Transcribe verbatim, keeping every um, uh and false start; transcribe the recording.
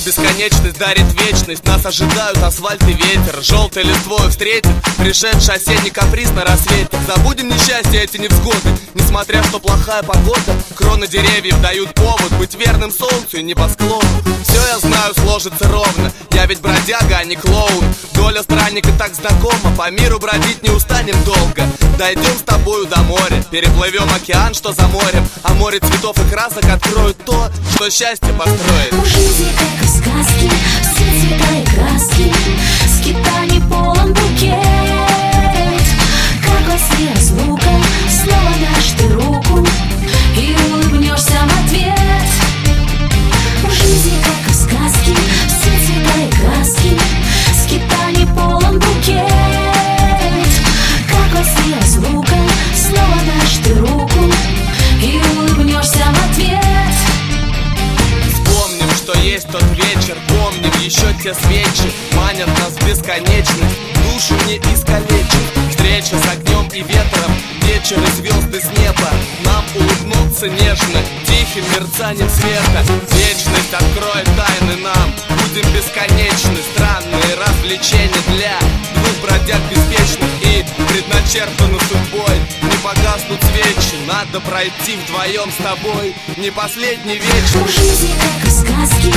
бесконечность дарит вечность. Нас ожидают асфальт и ветер, желтой листвой встретит пришедший осенний каприз на рассвете. Забудем несчастья, эти невзгоды, несмотря что плохая погода. Кроны деревьев дают повод быть верным солнцу и небосклону. Все я знаю сложится ровно, я ведь бродяга, а не клоун. Доля странника так знакома, по миру бродить не устанем долго. Дойдем с тобою до моря, переплывем океан, что за морем. А море цветов и красок откроет то, что счастье построит. У жизни как в сказке, все цвета и краски, скитаний полон букет. Как во сне разлука, снова дашь ты руку и улыбнешься в ответ. У жизни как в сказке, все цвета и краски, скитаний полон букет. Как во сне разлука, снова дашь ты руку и улыбнешься в ответ. Вспомним, что есть тот вечер, помним еще те свечи, манят нас в бесконечность, душу не искалечит. Встреча с огнем и ветром, вечер и звезды с неба нам улыбнутся нежно, тихим мерцанием света. Вечность откроет тайны нам, будем бесконечны. Странные развлечения для двух бродяг беспечных и предначертаны судьбой. Не погаснут свечи, надо пройти вдвоем с тобой не последний вечер. У жизни как в сказке,